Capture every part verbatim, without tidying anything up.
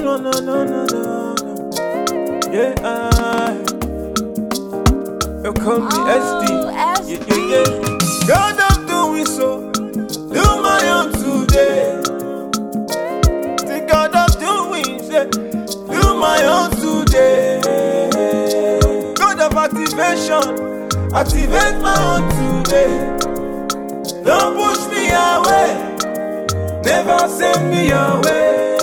no, no, no, no, no. Yeah, I. You call me Oh, S D. S D. Yeah, yeah, yeah. God, I'm doing so. Do my own today. Think God, I'm doing so. Do my own today. God of activation. Activate my own today. Don't push me away. Never send me away.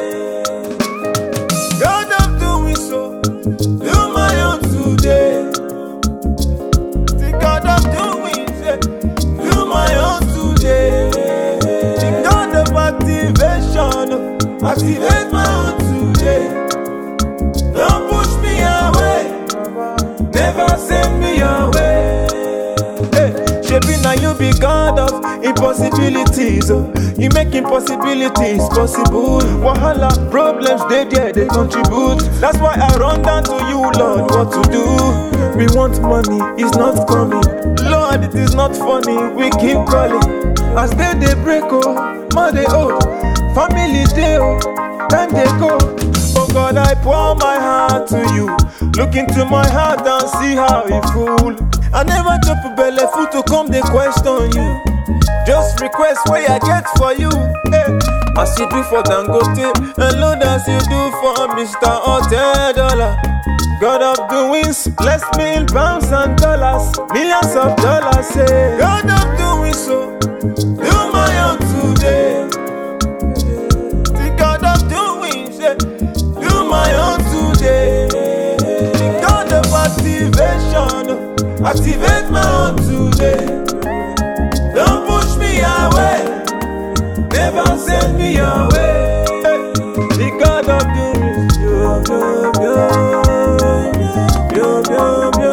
God, I'm doing so. Do my own today. Think God, I'm doing so. Do my own today. Think God of activation. Activate my own today. Don't push me away. Never send me away. Hey, shaping now you be God of impossibilities. Oh. You make impossibilities possible. Wahala, problems, they there, they contribute. That's why I run down to you, Lord, what to do. We want money, it's not coming. Lord, it is not funny, we keep calling. As they they break, oh, man they old. Family they oh, time they go. Oh God, I pour my heart to you. Look into my heart and see how it full. I never chop a belly food to come they question you. Just request what I get for you. Hey. As you do for Dangote, and Lord as you do for Mister Hotel Dollar. God of doings, bless me in pounds and dollars, millions of dollars. Hey. God of doing so, do my own today. The God of doing so, do my own today. The God of activation, activate my own today. Don't push me away, never send me away. The God of doings, yo, yo, yo, yo, yo, yo,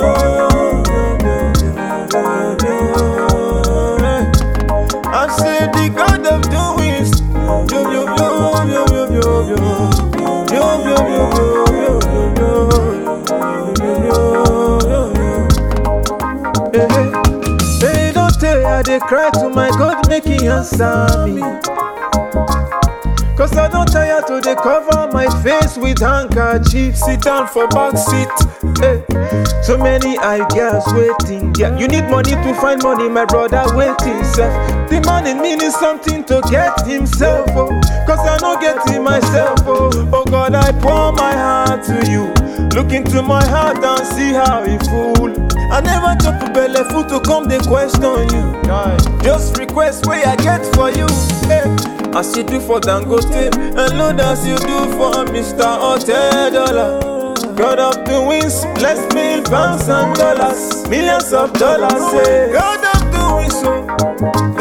yo, yo, yo. I said the God of doings, yo, yo, yo, yo, yo, yo, yo, yo, yo, yo, yo, yo, yo, yo, yo. I dey cry to my God, make He answer me. Cause I don't tire to dey cover my face with handkerchief. Sit down for back seat. Hey. So many ideas waiting. Yeah, you need money to find money, my brother waiting. Self. The man in me needs something to get himself. Oh. Cause I don't get it myself. Oh. Oh God, I pour my heart to you. Look into my heart and see how it full. I never chop a belly food to come they question you. Just request what I get for you. Hey. As you do for Dangote, and Lord as you do for Mister Hotel Dollar. God of doings, bless me in pounds and dollars, millions of dollars. Hey. God of doing so.